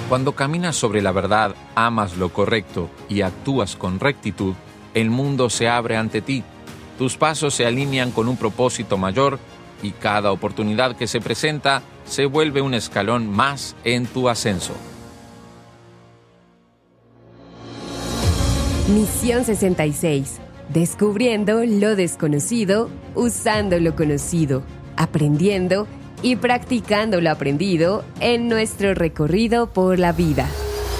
Cuando caminas sobre la verdad, amas lo correcto y actúas con rectitud, el mundo se abre ante ti. Tus pasos se alinean con un propósito mayor y cada oportunidad que se presenta se vuelve un escalón más en tu ascenso. Misión 66. Descubriendo lo desconocido, usando lo conocido, aprendiendo y practicando lo aprendido en nuestro recorrido por la vida.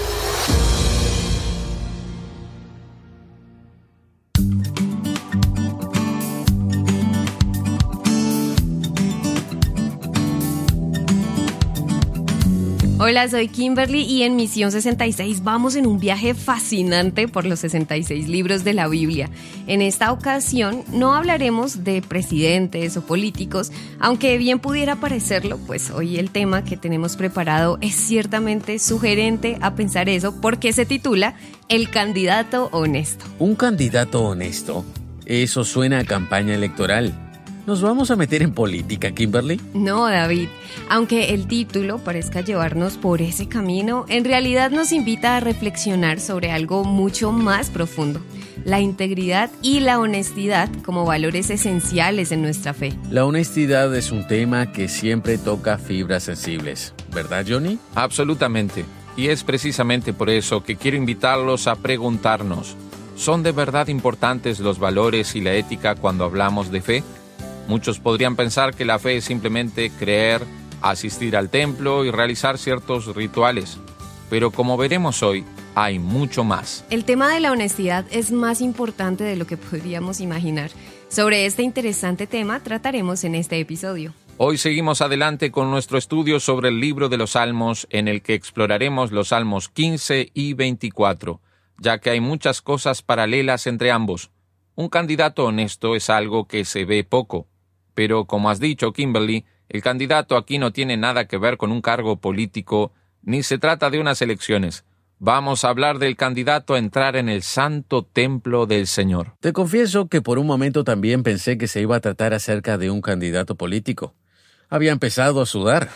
Hola, soy Kimberly y en Misión 66 vamos en un viaje fascinante por los 66 libros de la Biblia. En esta ocasión no hablaremos de presidentes o políticos, aunque bien pudiera parecerlo, pues hoy el tema que tenemos preparado es ciertamente sugerente a pensar eso porque se titula El candidato honesto. ¿Un candidato honesto? Eso suena a campaña electoral. ¿Nos vamos a meter en política, Kimberly? No, David. Aunque el título parezca llevarnos por ese camino, en realidad nos invita a reflexionar sobre algo mucho más profundo: la integridad y la honestidad como valores esenciales en nuestra fe. La honestidad es un tema que siempre toca fibras sensibles, ¿verdad, Johnny? Absolutamente. Y es precisamente por eso que quiero invitarlos a preguntarnos: ¿son de verdad importantes los valores y la ética cuando hablamos de fe? Muchos podrían pensar que la fe es simplemente creer, asistir al templo y realizar ciertos rituales. Pero como veremos hoy, hay mucho más. El tema de la honestidad es más importante de lo que podríamos imaginar. Sobre este interesante tema trataremos en este episodio. Hoy seguimos adelante con nuestro estudio sobre el libro de los Salmos, en el que exploraremos los Salmos 15 y 24, ya que hay muchas cosas paralelas entre ambos. Un candidato honesto es algo que se ve poco. Pero, como has dicho, Kimberly, el candidato aquí no tiene nada que ver con un cargo político, ni se trata de unas elecciones. Vamos a hablar del candidato a entrar en el santo templo del Señor. Te confieso que por un momento también pensé que se iba a tratar acerca de un candidato político. Había empezado a sudar.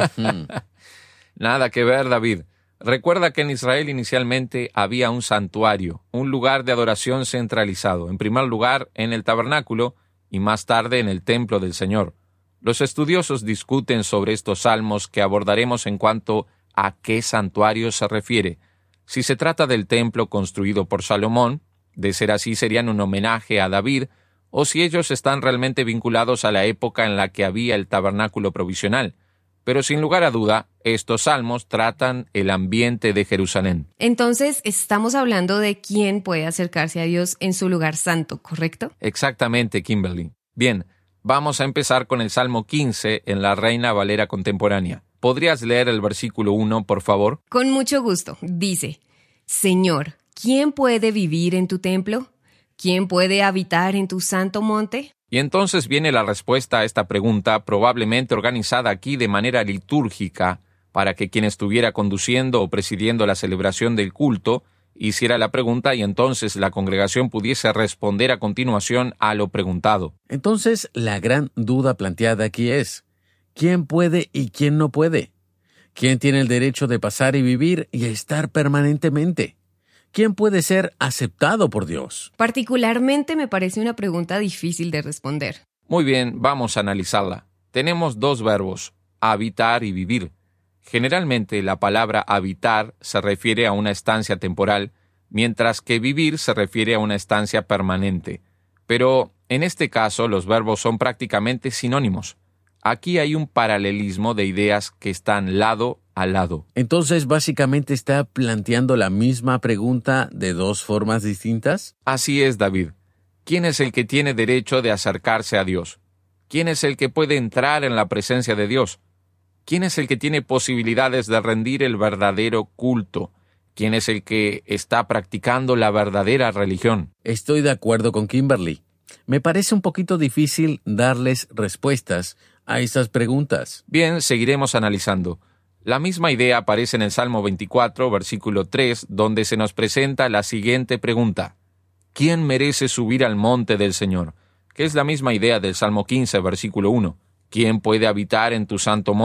Nada que ver, David. Recuerda que en Israel inicialmente había un santuario, un lugar de adoración centralizado, en primer lugar en el tabernáculo, y más tarde en el templo del Señor. Los estudiosos discuten sobre estos salmos que abordaremos en cuanto a qué santuario se refiere. Si se trata del templo construido por Salomón, de ser así serían un homenaje a David, o si ellos están realmente vinculados a la época en la que había el tabernáculo provisional. Pero sin lugar a duda, estos salmos tratan el ambiente de Jerusalén. Entonces, estamos hablando de quién puede acercarse a Dios en su lugar santo, ¿correcto? Exactamente, Kimberly. Bien, vamos a empezar con el Salmo 15 en la Reina Valera contemporánea. ¿Podrías leer el versículo 1, por favor? Con mucho gusto. Dice: Señor, ¿quién puede vivir en tu templo? ¿Quién puede habitar en tu santo monte? Y entonces viene la respuesta a esta pregunta, probablemente organizada aquí de manera litúrgica, para que quien estuviera conduciendo o presidiendo la celebración del culto hiciera la pregunta y entonces la congregación pudiese responder a continuación a lo preguntado. Entonces, la gran duda planteada aquí es: ¿quién puede y quién no puede? ¿Quién tiene el derecho de pasar y vivir y estar permanentemente? ¿Quién puede ser aceptado por Dios? Particularmente me parece una pregunta difícil de responder. Muy bien, vamos a analizarla. Tenemos dos verbos, habitar y vivir. Generalmente la palabra habitar se refiere a una estancia temporal, mientras que vivir se refiere a una estancia permanente. Pero en este caso los verbos son prácticamente sinónimos. Aquí hay un paralelismo de ideas que están lado a lado. Entonces, básicamente está planteando la misma pregunta de dos formas distintas. Así es, David. ¿Quién es el que tiene derecho de acercarse a Dios? ¿Quién es el que puede entrar en la presencia de Dios? ¿Quién es el que tiene posibilidades de rendir el verdadero culto? ¿Quién es el que está practicando la verdadera religión? Estoy de acuerdo con Kimberly. Me parece un poquito difícil darles respuestas a esas preguntas. Bien, seguiremos analizando. La misma idea aparece en el Salmo 24, versículo 3, donde se nos presenta la siguiente pregunta: ¿quién merece subir al monte del Señor? Que es la misma idea del Salmo 15, versículo 1. ¿Quién puede habitar en tu santo monte?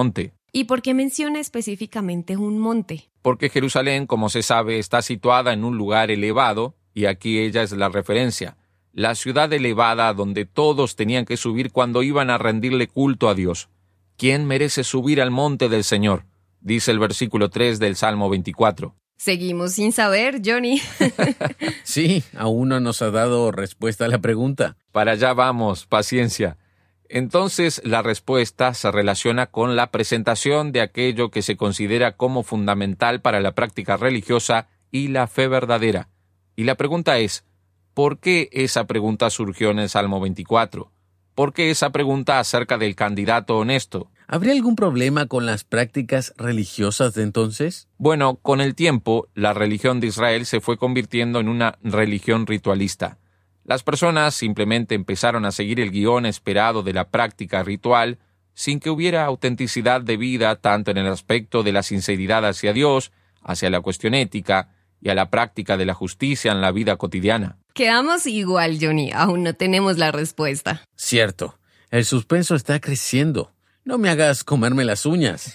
¿Y por qué menciona específicamente un monte? Porque Jerusalén, como se sabe, está situada en un lugar elevado, y aquí ella es la referencia. La ciudad elevada donde todos tenían que subir cuando iban a rendirle culto a Dios. ¿Quién merece subir al monte del Señor? Dice el versículo 3 del Salmo 24. Seguimos sin saber, Johnny. Sí, aún no nos ha dado respuesta a la pregunta. Para allá vamos, paciencia. Entonces, la respuesta se relaciona con la presentación de aquello que se considera como fundamental para la práctica religiosa y la fe verdadera. Y la pregunta es, ¿por qué esa pregunta surgió en el Salmo 24? ¿Por qué esa pregunta acerca del candidato honesto? ¿Habría algún problema con las prácticas religiosas de entonces? Bueno, con el tiempo, la religión de Israel se fue convirtiendo en una religión ritualista. Las personas simplemente empezaron a seguir el guión esperado de la práctica ritual sin que hubiera autenticidad de vida tanto en el aspecto de la sinceridad hacia Dios, hacia la cuestión ética y a la práctica de la justicia en la vida cotidiana. Quedamos igual, Johnny. Aún no tenemos la respuesta. Cierto. El suspenso está creciendo. No me hagas comerme las uñas.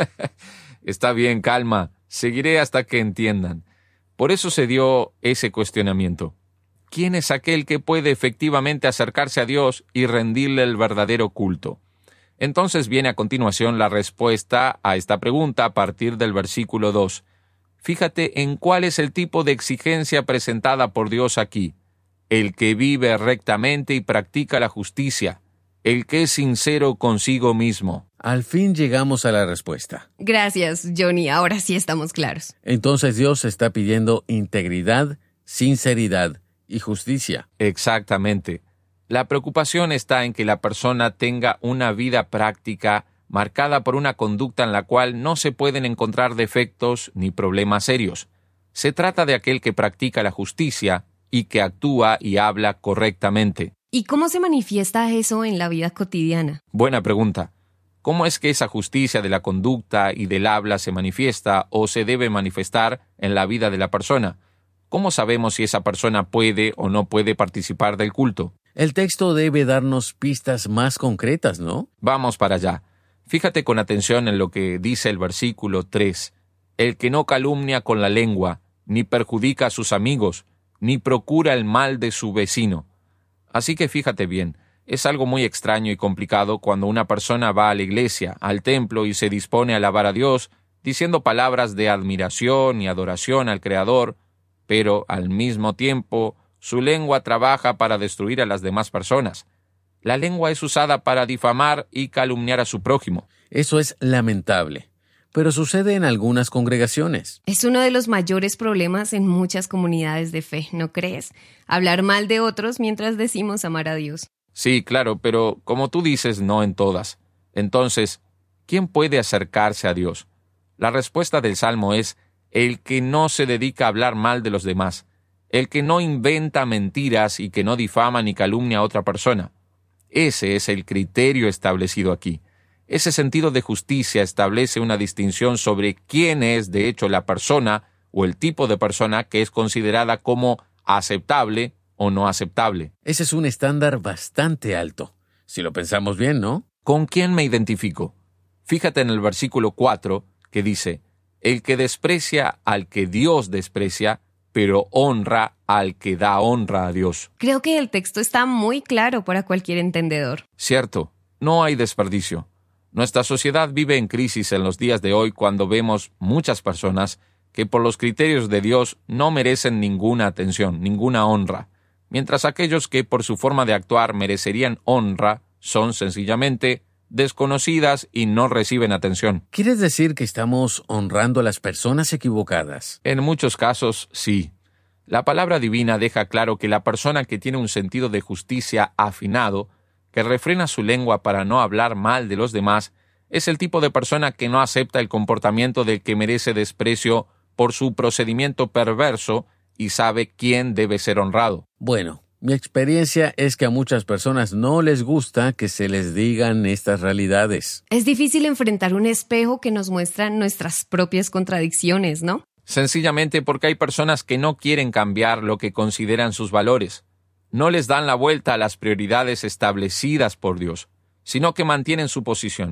Está bien, calma. Seguiré hasta que entiendan. Por eso se dio ese cuestionamiento. ¿Quién es aquel que puede efectivamente acercarse a Dios y rendirle el verdadero culto? Entonces viene a continuación la respuesta a esta pregunta a partir del versículo 2. Fíjate en cuál es el tipo de exigencia presentada por Dios aquí. El que vive rectamente y practica la justicia. El que es sincero consigo mismo. Al fin llegamos a la respuesta. Gracias, Johnny. Ahora sí estamos claros. Entonces Dios está pidiendo integridad, sinceridad y justicia. Exactamente. La preocupación está en que la persona tenga una vida práctica marcada por una conducta en la cual no se pueden encontrar defectos ni problemas serios. Se trata de aquel que practica la justicia y que actúa y habla correctamente. ¿Y cómo se manifiesta eso en la vida cotidiana? Buena pregunta. ¿Cómo es que esa justicia de la conducta y del habla se manifiesta o se debe manifestar en la vida de la persona? ¿Cómo sabemos si esa persona puede o no puede participar del culto? El texto debe darnos pistas más concretas, ¿no? Vamos para allá. Fíjate con atención en lo que dice el versículo 3. El que no calumnia con la lengua, ni perjudica a sus amigos, ni procura el mal de su vecino. Así que fíjate bien, es algo muy extraño y complicado cuando una persona va a la iglesia, al templo y se dispone a alabar a Dios, diciendo palabras de admiración y adoración al Creador, pero al mismo tiempo su lengua trabaja para destruir a las demás personas. La lengua es usada para difamar y calumniar a su prójimo. Eso es lamentable, pero sucede en algunas congregaciones. Es uno de los mayores problemas en muchas comunidades de fe, ¿no crees? Hablar mal de otros mientras decimos amar a Dios. Sí, claro, pero como tú dices, no en todas. Entonces, ¿quién puede acercarse a Dios? La respuesta del Salmo es el que no se dedica a hablar mal de los demás, el que no inventa mentiras y que no difama ni calumnia a otra persona. Ese es el criterio establecido aquí. Ese sentido de justicia establece una distinción sobre quién es, de hecho, la persona o el tipo de persona que es considerada como aceptable o no aceptable. Ese es un estándar bastante alto, si lo pensamos bien, ¿no? ¿Con quién me identifico? Fíjate en el versículo 4 que dice, el que desprecia al que Dios desprecia, pero honra al que da honra a Dios. Creo que el texto está muy claro para cualquier entendedor. Cierto, no hay desperdicio. Nuestra sociedad vive en crisis en los días de hoy cuando vemos muchas personas que por los criterios de Dios no merecen ninguna atención, ninguna honra, mientras aquellos que por su forma de actuar merecerían honra son sencillamente desconocidas y no reciben atención. ¿Quieres decir que estamos honrando a las personas equivocadas? En muchos casos, sí. La palabra divina deja claro que la persona que tiene un sentido de justicia afinado, que refrena su lengua para no hablar mal de los demás, es el tipo de persona que no acepta el comportamiento del que merece desprecio por su procedimiento perverso y sabe quién debe ser honrado. Bueno, mi experiencia es que a muchas personas no les gusta que se les digan estas realidades. Es difícil enfrentar un espejo que nos muestra nuestras propias contradicciones, ¿no? Sencillamente porque hay personas que no quieren cambiar lo que consideran sus valores. No les dan la vuelta a las prioridades establecidas por Dios, sino que mantienen su posición.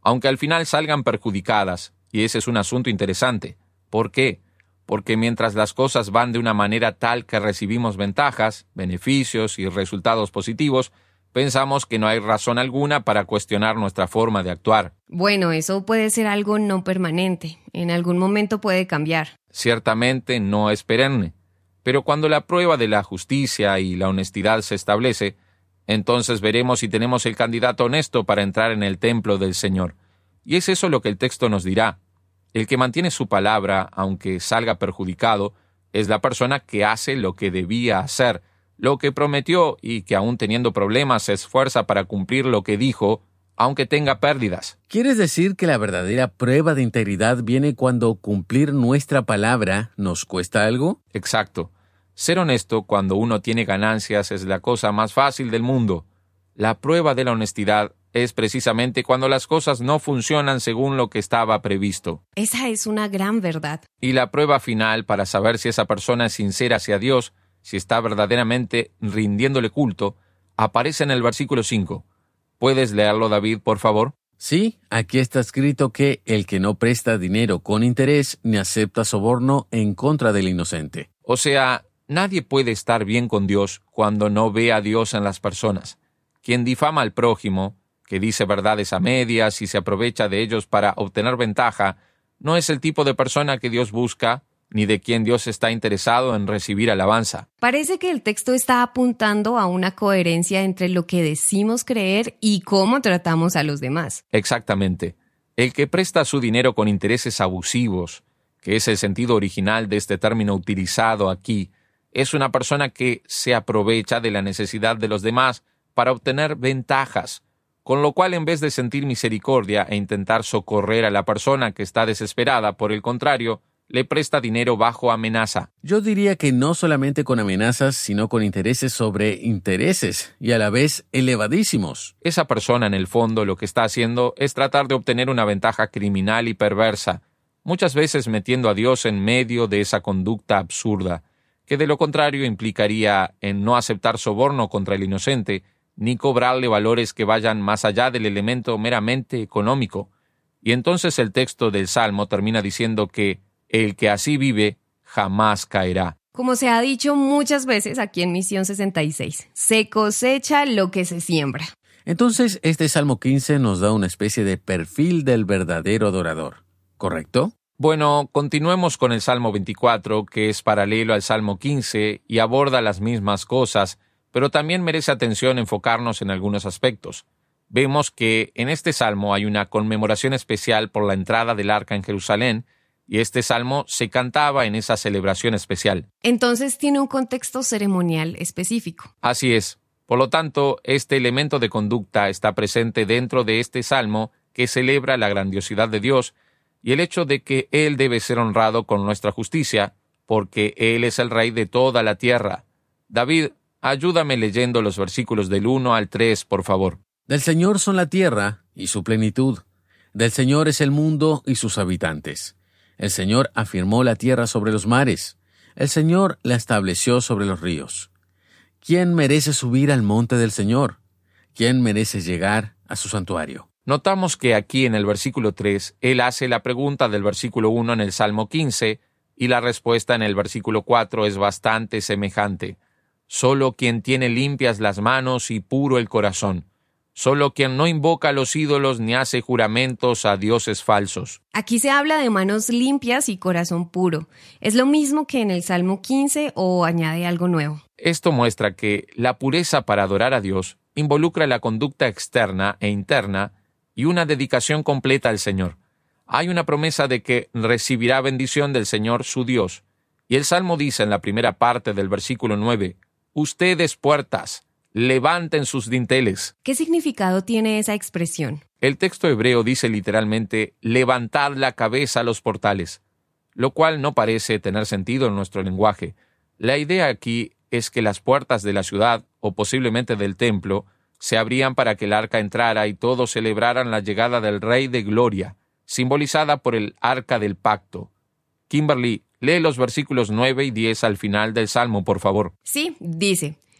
aunque al final salgan perjudicadas, y ese es un asunto interesante. ¿Por qué? Porque mientras las cosas van de una manera tal que recibimos ventajas, beneficios y resultados positivos, pensamos que no hay razón alguna para cuestionar nuestra forma de actuar. Bueno, eso puede ser algo no permanente. En algún momento puede cambiar. Ciertamente no es perenne, pero cuando la prueba de la justicia y la honestidad se establece, entonces veremos si tenemos el candidato honesto para entrar en el templo del Señor. Y es eso lo que el texto nos dirá. El que mantiene su palabra, aunque salga perjudicado, es la persona que hace lo que debía hacer, lo que prometió y que aún teniendo problemas se esfuerza para cumplir lo que dijo, aunque tenga pérdidas. ¿Quieres decir que la verdadera prueba de integridad viene cuando cumplir nuestra palabra nos cuesta algo? Exacto. Ser honesto cuando uno tiene ganancias es la cosa más fácil del mundo. La prueba de la honestidad es precisamente cuando las cosas no funcionan según lo que estaba previsto. Esa es una gran verdad. Y la prueba final para saber si esa persona es sincera hacia Dios, si está verdaderamente rindiéndole culto, aparece en el versículo 5. ¿Puedes leerlo, David, por favor? Sí, aquí está escrito que el que no presta dinero con interés ni acepta soborno en contra del inocente. O sea, nadie puede estar bien con Dios cuando no ve a Dios en las personas. Quien difama al prójimo, que dice verdades a medias y se aprovecha de ellos para obtener ventaja, no es el tipo de persona que Dios busca, ni de quien Dios está interesado en recibir alabanza. Parece que el texto está apuntando a una coherencia entre lo que decimos creer y cómo tratamos a los demás. Exactamente. El que presta su dinero con intereses abusivos, que es el sentido original de este término utilizado aquí, es una persona que se aprovecha de la necesidad de los demás para obtener ventajas, con lo cual en vez de sentir misericordia e intentar socorrer a la persona que está desesperada, por el contrario, le presta dinero bajo amenaza. Yo diría que no solamente con amenazas, sino con intereses sobre intereses, y a la vez elevadísimos. Esa persona, en el fondo, lo que está haciendo es tratar de obtener una ventaja criminal y perversa, muchas veces metiendo a Dios en medio de esa conducta absurda, que de lo contrario implicaría en no aceptar soborno contra el inocente, ni cobrarle valores que vayan más allá del elemento meramente económico. Y entonces el texto del Salmo termina diciendo que el que así vive jamás caerá. Como se ha dicho muchas veces aquí en Misión 66, se cosecha lo que se siembra. Entonces, este Salmo 15 nos da una especie de perfil del verdadero adorador, ¿correcto? Bueno, continuemos con el Salmo 24, que es paralelo al Salmo 15 y aborda las mismas cosas, pero también merece atención enfocarnos en algunos aspectos. Vemos que en este salmo hay una conmemoración especial por la entrada del arca en Jerusalén, y este salmo se cantaba en esa celebración especial. Entonces tiene un contexto ceremonial específico. Así es. Por lo tanto, este elemento de conducta está presente dentro de este salmo que celebra la grandiosidad de Dios y el hecho de que Él debe ser honrado con nuestra justicia, porque Él es el Rey de toda la tierra. David, ayúdame leyendo los versículos del 1 al 3, por favor. Del Señor son la tierra y su plenitud. Del Señor es el mundo y sus habitantes. El Señor afirmó la tierra sobre los mares. El Señor la estableció sobre los ríos. ¿Quién merece subir al monte del Señor? ¿Quién merece llegar a su santuario? Notamos que aquí en el versículo 3, él hace la pregunta del versículo 1 en el Salmo 15, y la respuesta en el versículo 4 es bastante semejante. Solo quien tiene limpias las manos y puro el corazón. Solo quien no invoca a los ídolos ni hace juramentos a dioses falsos. Aquí se habla de manos limpias y corazón puro. ¿Es lo mismo que en el Salmo 15 o añade algo nuevo? Esto muestra que la pureza para adorar a Dios involucra la conducta externa e interna y una dedicación completa al Señor. Hay una promesa de que recibirá bendición del Señor su Dios. Y el Salmo dice en la primera parte del versículo 9, «Ustedes puertas, levanten sus dinteles». ¿Qué significado tiene esa expresión? El texto hebreo dice literalmente, «Levantad la cabeza a los portales», lo cual no parece tener sentido en nuestro lenguaje. La idea aquí es que las puertas de la ciudad, o posiblemente del templo, se abrían para que el arca entrara y todos celebraran la llegada del Rey de Gloria, simbolizada por el arca del pacto. Kimberly, lee los versículos 9 y 10 al final del Salmo, por favor. Sí, dice: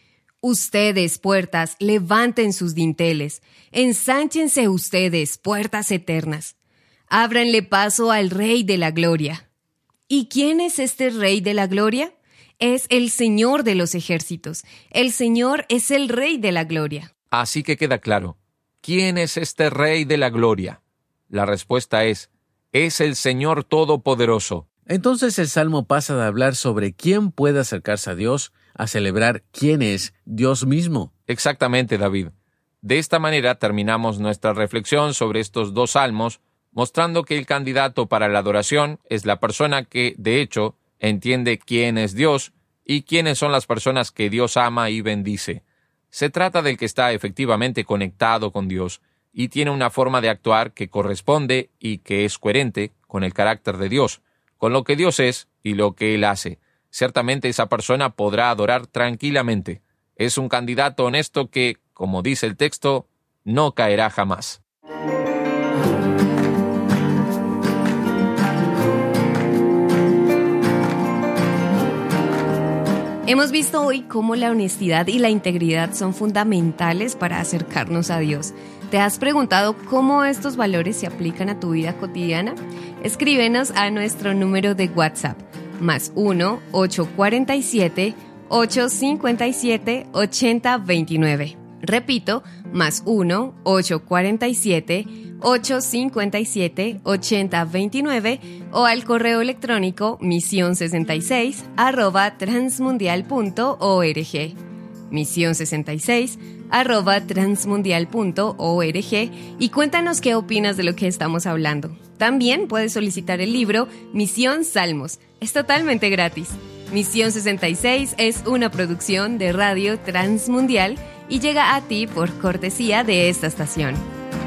Ustedes, puertas, levanten sus dinteles. Ensánchense ustedes, puertas eternas. Ábranle paso al Rey de la Gloria. ¿Y quién es este Rey de la Gloria? Es el Señor de los ejércitos. El Señor es el Rey de la Gloria. Así que queda claro. ¿Quién es este Rey de la Gloria? La respuesta es el Señor Todopoderoso. Entonces el Salmo pasa de hablar sobre quién puede acercarse a Dios a celebrar quién es Dios mismo. Exactamente, David. De esta manera terminamos nuestra reflexión sobre estos dos salmos, mostrando que el candidato para la adoración es la persona que, de hecho, entiende quién es Dios y quiénes son las personas que Dios ama y bendice. Se trata del que está efectivamente conectado con Dios y tiene una forma de actuar que corresponde y que es coherente con el carácter de Dios, con lo que Dios es y lo que Él hace. Ciertamente esa persona podrá adorar tranquilamente. Es un candidato honesto que, como dice el texto, no caerá jamás. Hemos visto hoy cómo la honestidad y la integridad son fundamentales para acercarnos a Dios. ¿Te has preguntado cómo estos valores se aplican a tu vida cotidiana? Escríbenos a nuestro número de WhatsApp, +1 847 857 8029. Repito, +1 847 857 8029 o al correo electrónico mision66@transmundial.org. mision66@transmundial.org y cuéntanos qué opinas de lo que estamos hablando. También puedes solicitar el libro Misión Salmos. Es totalmente gratis. Misión 66 es una producción de Radio Transmundial y llega a ti por cortesía de esta estación.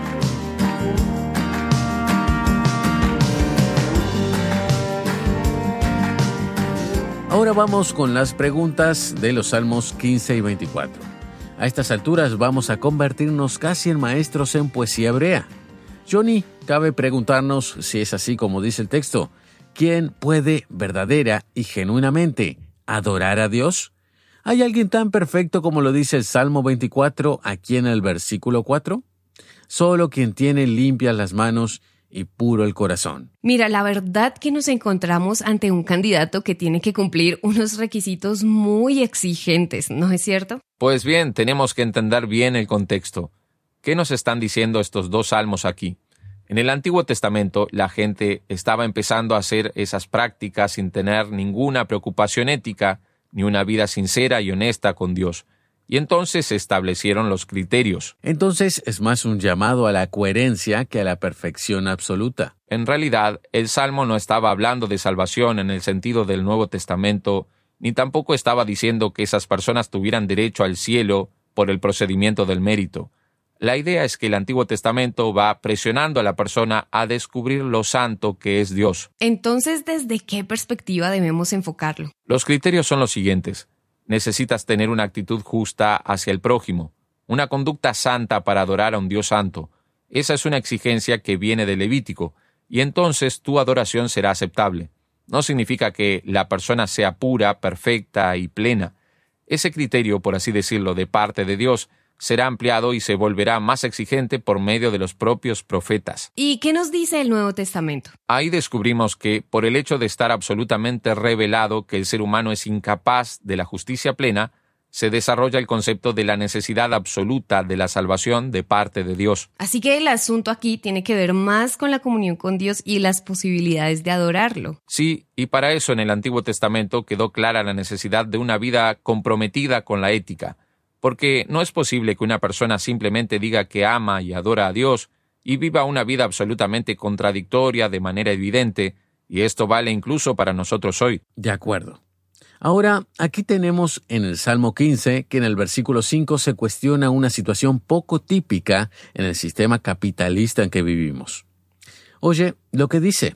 Ahora vamos con las preguntas de los Salmos 15 y 24. A estas alturas vamos a convertirnos casi en maestros en poesía hebrea. Johnny, cabe preguntarnos si es así como dice el texto. ¿Quién puede verdadera y genuinamente adorar a Dios? ¿Hay alguien tan perfecto como lo dice el Salmo 24 aquí en el versículo 4? Solo quien tiene limpias las manos y puro el corazón. Mira, la verdad que nos encontramos ante un candidato que tiene que cumplir unos requisitos muy exigentes, ¿no es cierto? Pues bien, tenemos que entender bien el contexto. ¿Qué nos están diciendo estos dos salmos aquí? En el Antiguo Testamento, la gente estaba empezando a hacer esas prácticas sin tener ninguna preocupación ética, ni una vida sincera y honesta con Dios. Y entonces se establecieron los criterios. Entonces es más un llamado a la coherencia que a la perfección absoluta. En realidad, el Salmo no estaba hablando de salvación en el sentido del Nuevo Testamento, ni tampoco estaba diciendo que esas personas tuvieran derecho al cielo por el procedimiento del mérito. La idea es que el Antiguo Testamento va presionando a la persona a descubrir lo santo que es Dios. Entonces, ¿desde qué perspectiva debemos enfocarlo? Los criterios son los siguientes. Necesitas tener una actitud justa hacia el prójimo, una conducta santa para adorar a un Dios santo. Esa es una exigencia que viene del Levítico, y entonces tu adoración será aceptable. No significa que la persona sea pura, perfecta y plena. Ese criterio, por así decirlo, de parte de Dios, será ampliado y se volverá más exigente por medio de los propios profetas. ¿Y qué nos dice el Nuevo Testamento? Ahí descubrimos que, por el hecho de estar absolutamente revelado que el ser humano es incapaz de la justicia plena, se desarrolla el concepto de la necesidad absoluta de la salvación de parte de Dios. Así que el asunto aquí tiene que ver más con la comunión con Dios y las posibilidades de adorarlo. Sí, y para eso en el Antiguo Testamento quedó clara la necesidad de una vida comprometida con la ética. Porque no es posible que una persona simplemente diga que ama y adora a Dios y viva una vida absolutamente contradictoria de manera evidente, y esto vale incluso para nosotros hoy. De acuerdo. Ahora, aquí tenemos en el Salmo 15 que en el versículo 5 se cuestiona una situación poco típica en el sistema capitalista en que vivimos. Oye, lo que dice: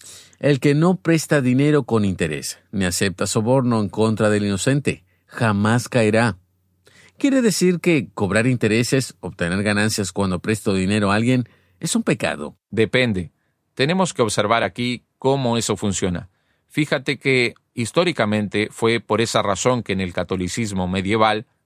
el que no presta dinero con interés, ni acepta soborno en contra del inocente, jamás caerá. ¿Quiere decir que cobrar intereses, obtener ganancias cuando presto dinero a alguien, es un pecado? Depende. Tenemos que observar aquí cómo eso funciona. Fíjate que, históricamente, fue por esa razón que en el catolicismo medieval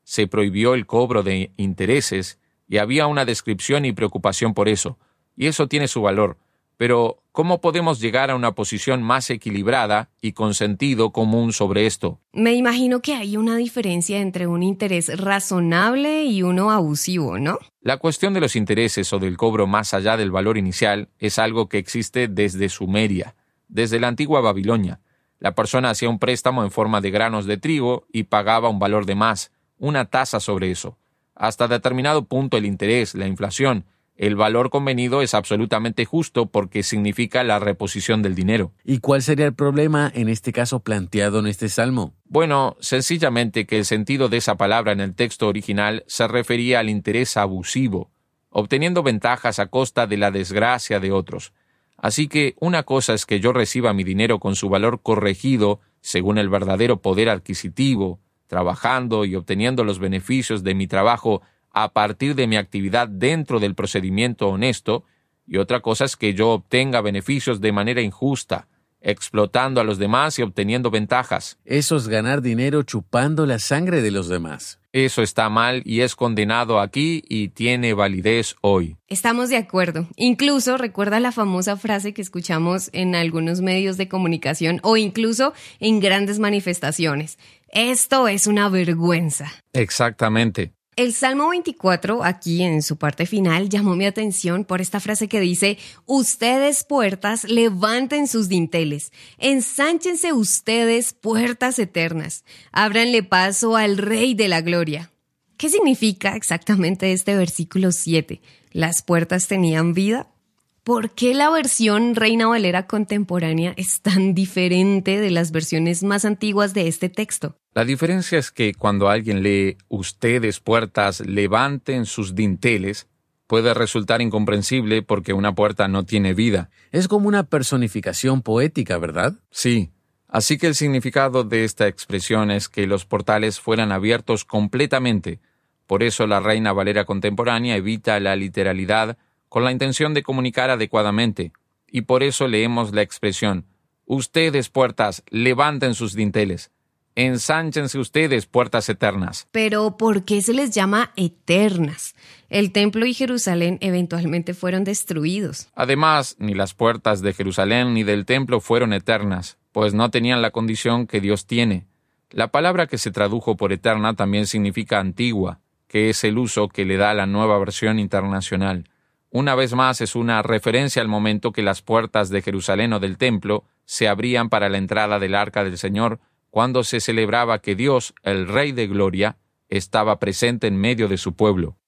se prohibió el cobro de intereses y había una descripción y preocupación por eso. Y eso tiene su valor. Pero, ¿cómo podemos llegar a una posición más equilibrada y con sentido común sobre esto? Me imagino que hay una diferencia entre un interés razonable y uno abusivo, ¿no? La cuestión de los intereses o del cobro más allá del valor inicial es algo que existe desde Sumeria, desde la antigua Babilonia. La persona hacía un préstamo en forma de granos de trigo y pagaba un valor de más, una tasa sobre eso. Hasta determinado punto el interés, la inflación, el valor convenido es absolutamente justo porque significa la reposición del dinero. ¿Y cuál sería el problema en este caso planteado en este salmo? Bueno, sencillamente que el sentido de esa palabra en el texto original se refería al interés abusivo, obteniendo ventajas a costa de la desgracia de otros. Así que una cosa es que yo reciba mi dinero con su valor corregido según el verdadero poder adquisitivo, trabajando y obteniendo los beneficios de mi trabajo a partir de mi actividad dentro del procedimiento honesto, y otra cosa es que yo obtenga beneficios de manera injusta, explotando a los demás y obteniendo ventajas. Eso es ganar dinero chupando la sangre de los demás. Eso está mal y es condenado aquí y tiene validez hoy. Estamos de acuerdo. Incluso recuerda la famosa frase que escuchamos en algunos medios de comunicación o incluso en grandes manifestaciones. Esto es una vergüenza. Exactamente. El Salmo 24, aquí en su parte final, llamó mi atención por esta frase que dice: ustedes puertas, levanten sus dinteles, ensánchense ustedes puertas eternas, ábranle paso al Rey de la Gloria. ¿Qué significa exactamente este versículo 7? ¿Las puertas tenían vida? ¿Por qué la versión Reina Valera contemporánea es tan diferente de las versiones más antiguas de este texto? La diferencia es que cuando alguien lee «Ustedes, puertas, levanten sus dinteles», puede resultar incomprensible porque una puerta no tiene vida. Es como una personificación poética, ¿verdad? Sí. Así que el significado de esta expresión es que los portales fueran abiertos completamente. Por eso la Reina Valera contemporánea evita la literalidad con la intención de comunicar adecuadamente. Y por eso leemos la expresión «Ustedes, puertas, levanten sus dinteles». Ensánchense ustedes, puertas eternas. Pero, ¿por qué se les llama eternas? El templo y Jerusalén eventualmente fueron destruidos. Además, ni las puertas de Jerusalén ni del templo fueron eternas, pues no tenían la condición que Dios tiene. La palabra que se tradujo por eterna también significa antigua, que es el uso que le da la nueva versión internacional. Una vez más es una referencia al momento que las puertas de Jerusalén o del templo se abrían para la entrada del Arca del Señor, cuando se celebraba que Dios, el Rey de Gloria, estaba presente en medio de su pueblo.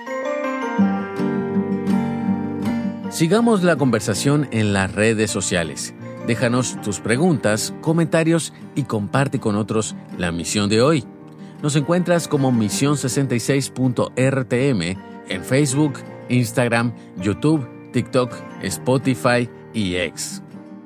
Sigamos la conversación en las redes sociales. Déjanos tus preguntas, comentarios y comparte con otros la misión de hoy. Nos encuentras como Misión66.rtm en Facebook, Instagram, YouTube, TikTok, Spotify y X.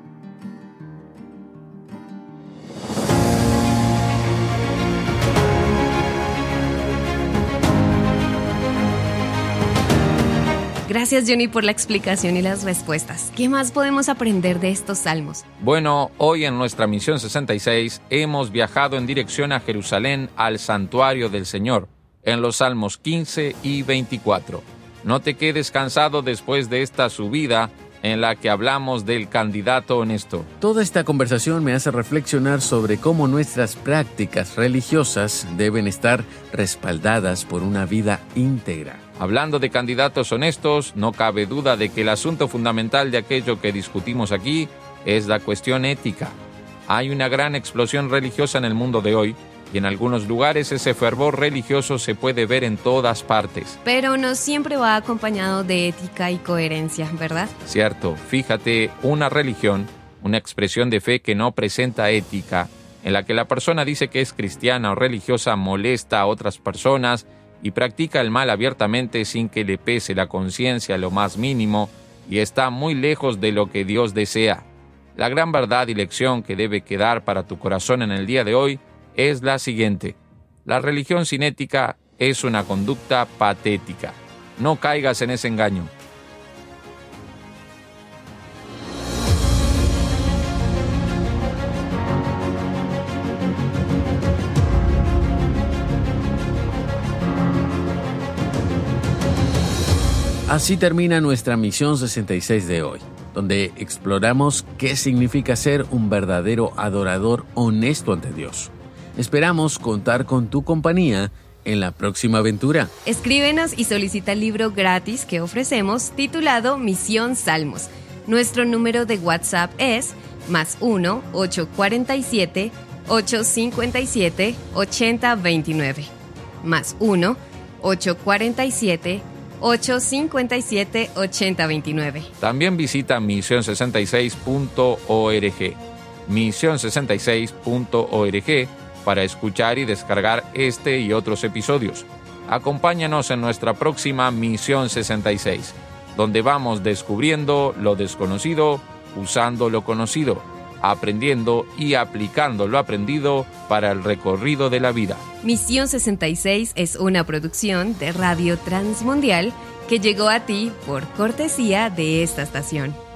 Gracias, Johnny, por la explicación y las respuestas. ¿Qué más podemos aprender de estos salmos? Bueno, hoy en nuestra Misión 66 hemos viajado en dirección a Jerusalén, al santuario del Señor, en los salmos 15 y 24. No te quedes cansado después de esta subida en la que hablamos del candidato honesto. Toda esta conversación me hace reflexionar sobre cómo nuestras prácticas religiosas deben estar respaldadas por una vida íntegra. Hablando de candidatos honestos, no cabe duda de que el asunto fundamental de aquello que discutimos aquí es la cuestión ética. Hay una gran explosión religiosa en el mundo de hoy, y en algunos lugares ese fervor religioso se puede ver en todas partes. Pero no siempre va acompañado de ética y coherencia, ¿verdad? Cierto, fíjate, una religión, una expresión de fe que no presenta ética, en la que la persona dice que es cristiana o religiosa, molesta a otras personas y practica el mal abiertamente sin que le pese la conciencia lo más mínimo y está muy lejos de lo que Dios desea. La gran verdad y lección que debe quedar para tu corazón en el día de hoy es la siguiente: la religión sin ética es una conducta patética. No caigas en ese engaño. Así termina nuestra Misión 66 de hoy, donde exploramos qué significa ser un verdadero adorador honesto ante Dios. Esperamos contar con tu compañía en la próxima aventura. Escríbenos y solicita el libro gratis que ofrecemos titulado Misión Salmos. Nuestro número de WhatsApp es +1 847 857 8029. +1 847 857 8029. También visita mision66.org. mision66.org para escuchar y descargar este y otros episodios. Acompáñanos en nuestra próxima Misión 66, donde vamos descubriendo lo desconocido, usando lo conocido, aprendiendo y aplicando lo aprendido para el recorrido de la vida. Misión 66 es una producción de Radio Transmundial que llegó a ti por cortesía de esta estación.